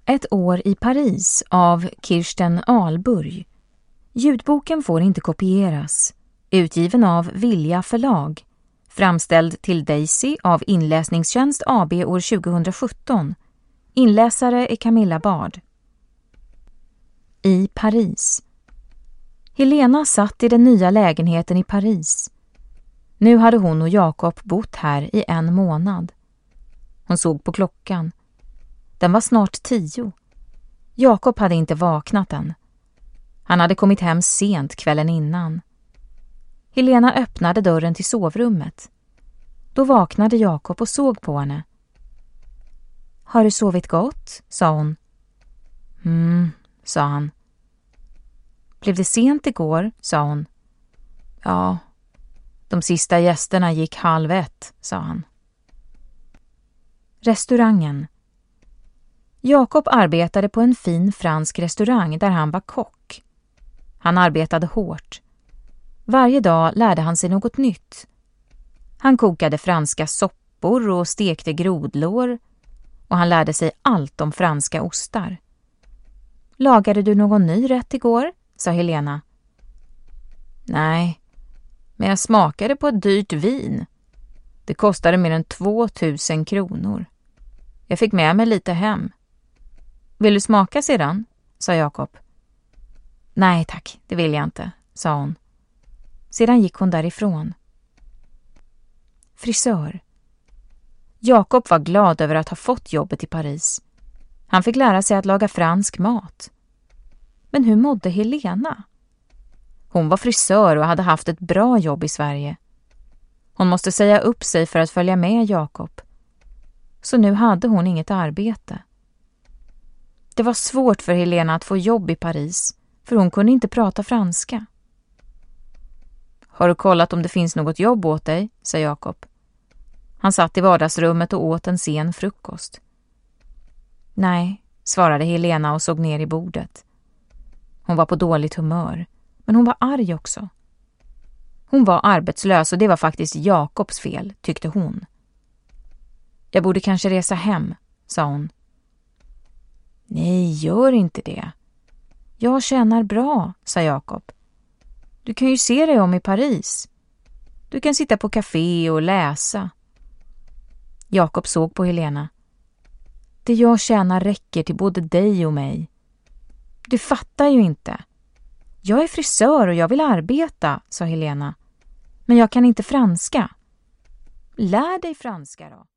Ett år i Paris av Kirsten Ahlburg. Ljudboken får inte kopieras. Utgiven av Vilja förlag. Framställd till Daisy av Inläsningstjänst AB år 2017. Inläsare är Camilla Bard. I Paris. Helena satt i den nya lägenheten i Paris. Nu hade hon och Jakob bott här i 1 månad. Hon såg på klockan. Den var snart 10. Jakob hade inte vaknat än. Han hade kommit hem sent kvällen innan. Helena öppnade dörren till sovrummet. Då vaknade Jakob och såg på henne. Har du sovit gott? Sa hon. Sa han. Blev det sent igår? Sa hon. Ja, de sista gästerna gick 12:30, sa han. Restaurangen. Jakob arbetade på en fin fransk restaurang där han var kock. Han arbetade hårt. Varje dag lärde han sig något nytt. Han kokade franska soppor och stekte grodlår och han lärde sig allt om franska ostar. Lagade du någon ny rätt igår? Sa Helena. Nej, men jag smakade på ett dyrt vin. Det kostade mer än 2000 kronor. Jag fick med mig lite hem. Vill du smaka sedan? Sa Jakob. Nej tack, det vill jag inte, sa hon. Sedan gick hon därifrån. Frisör. Jakob var glad över att ha fått jobbet i Paris. Han fick lära sig att laga fransk mat. Men hur mådde Helena? Hon var frisör och hade haft ett bra jobb i Sverige. Hon måste säga upp sig för att följa med Jakob. Så nu hade hon inget arbete. Det var svårt för Helena att få jobb i Paris, för hon kunde inte prata franska. Har du kollat om det finns något jobb åt dig? Sa Jakob. Han satt i vardagsrummet och åt en sen frukost. Nej, svarade Helena och såg ner i bordet. Hon var på dåligt humör, men hon var arg också. Hon var arbetslös och det var faktiskt Jakobs fel, tyckte hon. Jag borde kanske resa hem, sa hon. Nej, gör inte det. Jag tjänar bra, sa Jakob. Du kan ju se dig om i Paris. Du kan sitta på café och läsa. Jakob såg på Helena. Det jag tjänar räcker till både dig och mig. Du fattar ju inte. Jag är frisör och jag vill arbeta, sa Helena. Men jag kan inte franska. Lär dig franska då.